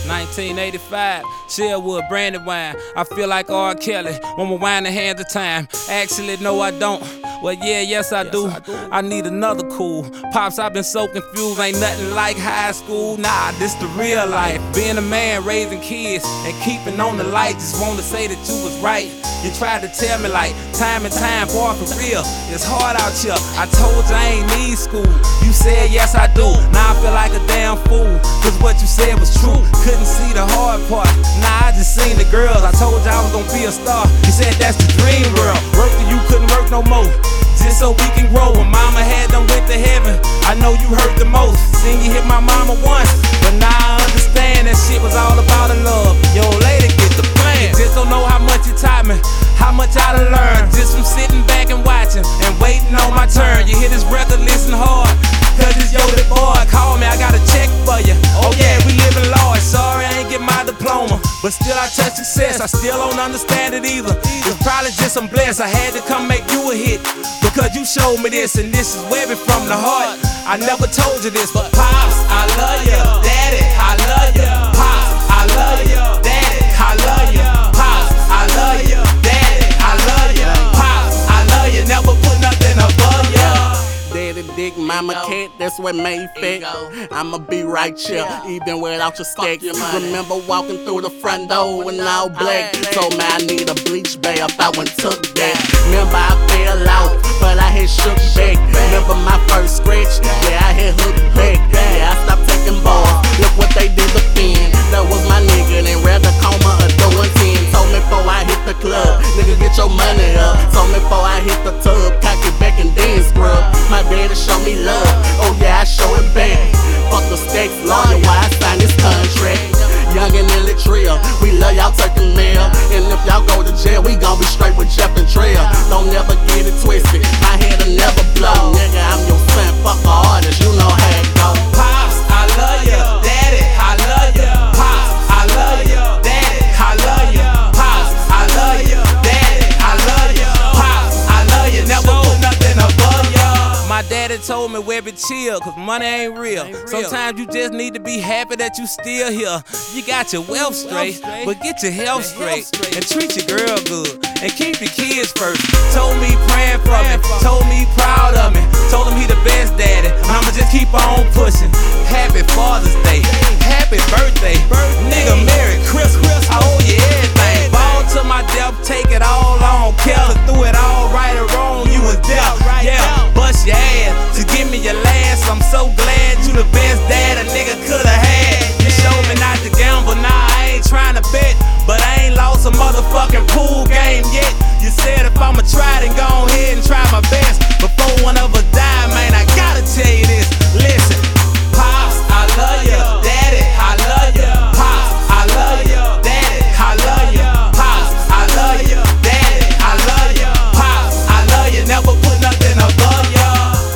1985, Sherwood, Brandywine. I feel like R. Kelly, want my wine in hands of time. Actually, no, I don't. Well, yeah, yes, I do. I need another cool. Pops, I've been so confused. Ain't nothing like high school. Nah, this the real life. Being a man, raising kids, and keeping on the light. Just wanna say that you was right. You tried to tell me like time and time, boy, for real. It's hard out here. I told you I ain't need school. You said yes, I do. Now I feel like a damn fool. Cause what you said was true. Couldn't see the hard part. Nah, I just seen the girls. I told you I was gonna be a star. You said that's the dream world. Work till you couldn't work no more. Just so we can grow. When mama had them went to heaven, I know you hurt the most. Seen you hit my mama once, but now I understand that shit was all about the love. Yo, lady, get the plan. Just don't know how much you taught me, how much I done learned. Just from sitting back and watching and waiting on my turn. You hear this record, listen hard, cause it's yo the boy. Call me, I got a check for you. Oh yeah, we living large. Sorry I ain't get my diploma, but still I touch success. I still don't understand it either. It's probably just I'm blessed. I had to come make you a hit, because you showed me this, and this is webbing from the heart. I never told you this, but Pops, I love you. Daddy, I love you. Pops, I love you. Daddy, I love you. Pops, I love you. Daddy, I love you. Pops, I love you. Never put nothing above you. Daddy dick, mama cat, that's what made fit. I'ma be right here, even without your stick. Remember walking through the front door in all black. Told me I need a bleach bath, I went took that. Remember I fell out, but I had shook back. Remember my first scratch, yeah, I had hooked back. Yeah, I stopped taking balls, look what they did to Finn. That was my nigga, then rather coma or doing 10. Told me before I hit the club, nigga get your money up. Told me before I hit the tub, cock it back and then scrub. My daddy show me love, oh yeah, I show it back. Fuck the stacks, lawyer, why I signed this contract. Young and Illy Trill, we love y'all turkey mail. And if y'all go to jail, we gon' be straight with Jeff and Trail. Don't never get it twisted, my head'll never blow. Nigga, I'm your son, fuck a artist, you know how it go. Pops, I love you. Daddy, I love you. Pops, I love you. Daddy, I love you. Pops, I love you. Daddy, I love you. Pops, I love you. Never put nothing above you. My daddy told me, Webby, chill, cause money ain't real. Sometimes you just need to be happy that you still here. You got your wealth straight, but get your health straight. And treat your girl good, and keep your kids first. Told me praying for me, told me proud of me. Told him he the best daddy, I'ma just keep on pushing. Happy Father's Day, happy birthday. Nigga, Merry Christmas, I owe you everything. Ball to my death, take it all on. Kelly threw it all right or wrong, you was deaf. Yeah, bust your ass to give me your last. I'm so glad you the best dad a nigga coulda had. You showed me not to gamble, nah, I ain't tryna bet, but I ain't lost a motherfucking pool game yet. You said if I'ma try, then go ahead and try my best. Before one of us die, man, I gotta tell you this. Listen, Pops, I love you. Daddy, I love you. Pops, I love you. Daddy, I love you. Pops, I love you. Daddy, I love you. Pops, I love you. Never put nothing above you.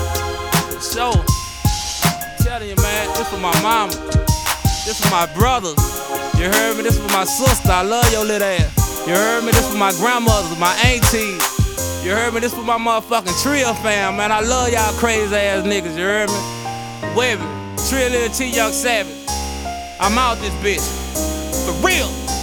So, I'm telling you, man, this for my mama, this for my brothers. You heard me? This for my sister. I love your little ass. You heard me? This for my grandmothers, my aunties. You heard me? This for my motherfucking Trill fam, man. I love y'all crazy ass niggas. You heard me? Webby, Trill Little T Young Savage. I'm out this bitch. For real.